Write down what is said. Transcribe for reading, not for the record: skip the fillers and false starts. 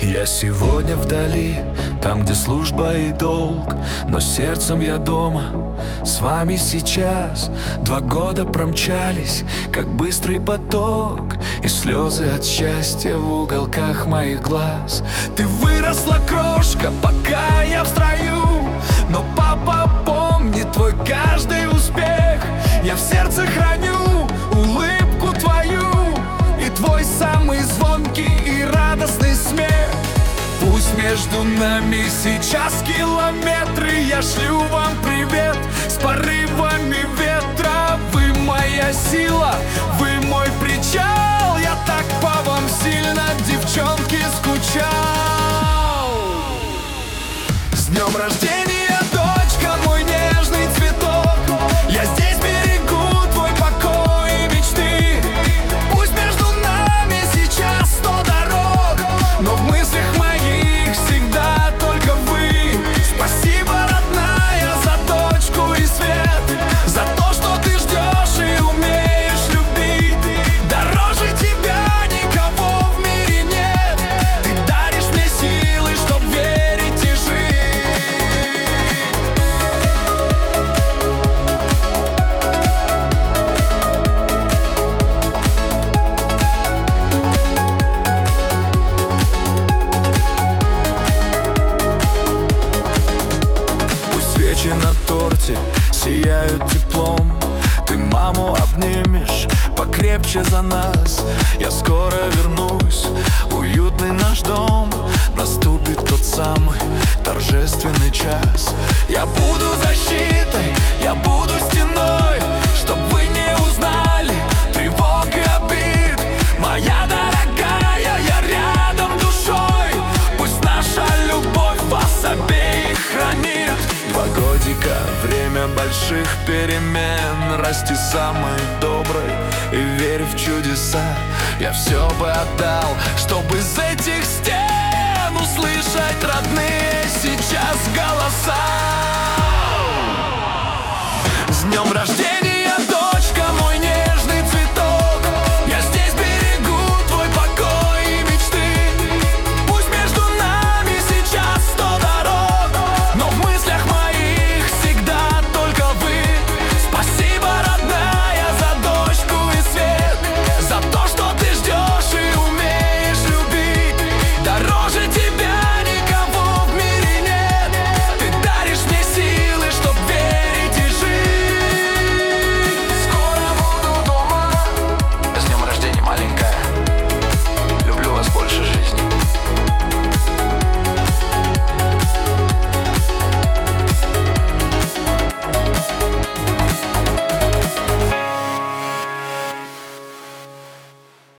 Я сегодня вдали, там, где служба и долг, но сердцем я дома, с вами сейчас. 2 года промчались, как быстрый поток, и слезы от счастья в уголках моих глаз. Ты выросла, крошка, пока я в строю, но папа помнит твой каждый успех. Я в сердце храню улыбку твою и твой самый звонкий и радостный смех. Пусть между нами сейчас километры, я шлю вам привет с порывами ветра. Вы моя сила, вы мой причал, я так по вам сильно, девчонки, скучал. С днем рождения, дочка, мой нежный цветок, я здесь берегу твой покой и мечты. Пусть между нами сейчас 100 дорог, но в мыслях моих всегда только вы. Спасибо, родная, за дочку и свет, за то, что ты ждешь и умеешь любить. Дороже тебя никого в мире нет, ты даришь мне силы, чтоб верить и жить. Пусть свечи на торте сияют теплом, ты маму обнимешь покрепче за нас. Я скоро вернусь, уютный наш дом, наступит тот самый торжественный час. Я буду защитой, я буду стеной, чтоб вы не узнали тревог и обид. Моя дорогая, я рядом душой, пусть наша любовь вас обеих хранит. 2 годика, время больших перемен, расти самой доброй и верь в чудеса. Я все бы отдал, чтобы из этих стен услышать родные сейчас голоса. С днем рождения!